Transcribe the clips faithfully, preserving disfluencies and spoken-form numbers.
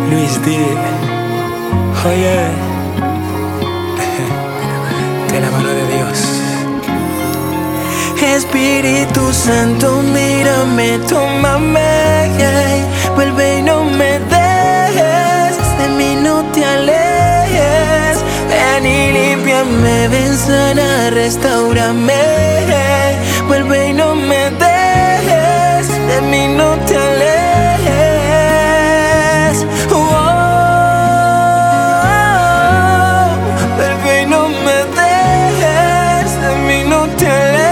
Luis D. Oye, de la mano de Dios. Espíritu Santo, mírame, tómame, yeah. Vuelve y no me dejes, de mí no te alejes. Ven y límpiame, ven, sana, restaurame, yeah. Vuelve y no me dejes, de mí no te alejes. Oh, vuelve y no me dejes, de mí no te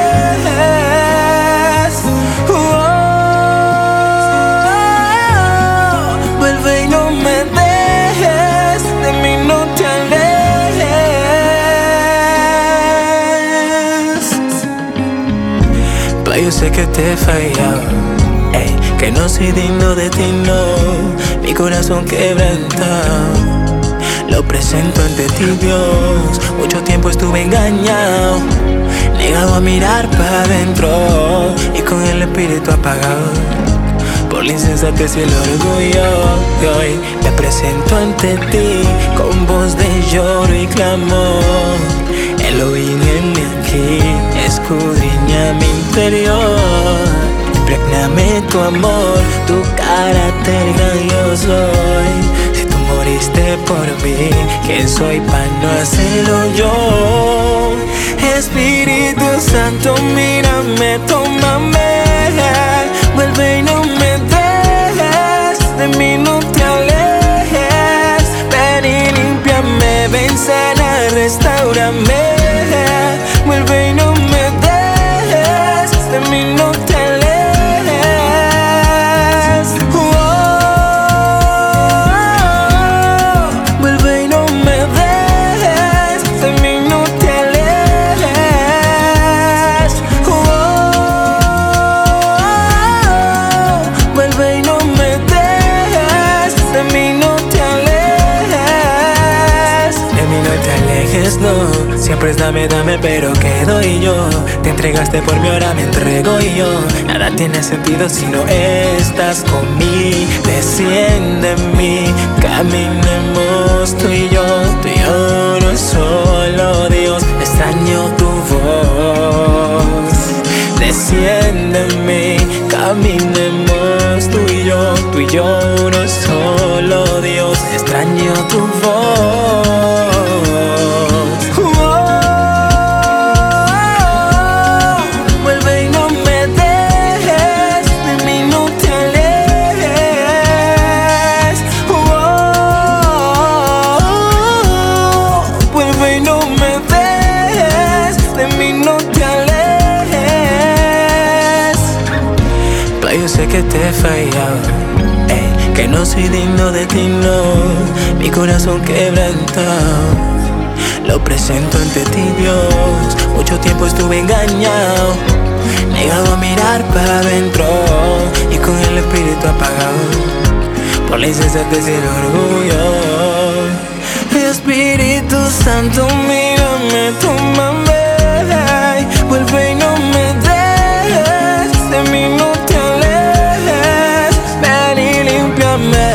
alejes. Vuelve y no me dejes, de mí no te alejes. Pa, yo sé que te he fallado, ey, que no soy digno de ti, no. Mi corazón quebrantado lo presento ante ti, Dios. Mucho tiempo estuve engañado, negado a mirar para adentro y con el espíritu apagado por la insensatez y el orgullo. Y hoy me presento ante ti con voz de lloro y clamor. Elohim, heme aquí, escudriña mi interior. Impregname tu amor, tu carácter gran yo soy. Si tú moriste por mí, ¿quién soy para no hacerlo yo? Espíritu Santo, mírame, tómame, vuelve y no me dejes, de mí no te alejes. Ven y límpiame, ven, sana, restaurame, vuelve y no me dejes, de mí no te alejes. Oh, vuelve y no me dejes, de mí no te alejes. Oh, vuelve y no me dejes, de mí no te alejes. De mí no te alejes, no. Siempre es dame, dame, pero ¿qué doy yo? Te entregaste por mí, ahora me entrego yo. Nada tiene sentido si no estás conmigo. Desciende en mí, caminemos tú y yo. Tú y yo no es solo Dios, extraño tu voz. Desciende en mí, caminemos tú y yo. Tú y yo no es solo Dios, extraño tu voz. Yo sé que te he fallado, ey, que no soy digno de ti, no. Mi corazón quebrantado lo presento ante ti, Dios. Mucho tiempo estuve engañado, negado a mirar para adentro y con el espíritu apagado por la insensatez y el orgullo. Espíritu Santo, mírame, tómame, vuelve y no me dejes, de mí no te alejes. Ven y límpiame,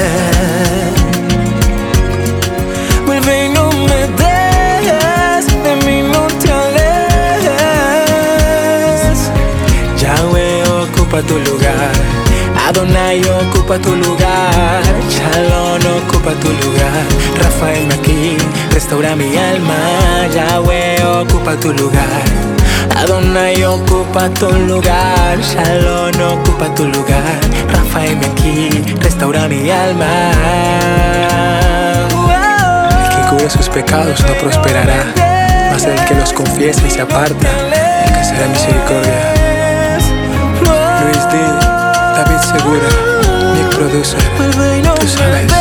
vuelve y no me dejes, de mí no te alejes. Yahweh ocupa tu lugar, Adonai ocupa tu lugar, Shalom ocupa tu lugar, Rafael aquí, restaura mi alma. Yahweh ocupa tu lugar, Adonai ocupa tu lugar, Shalom ocupa tu lugar, Rafael aquí, restaura mi alma. El que cubre sus pecados no prosperará, mas el que los confiesa y se aparta, el que será misericordia. Luis D, David Segura, Nick Producer, tú sabes.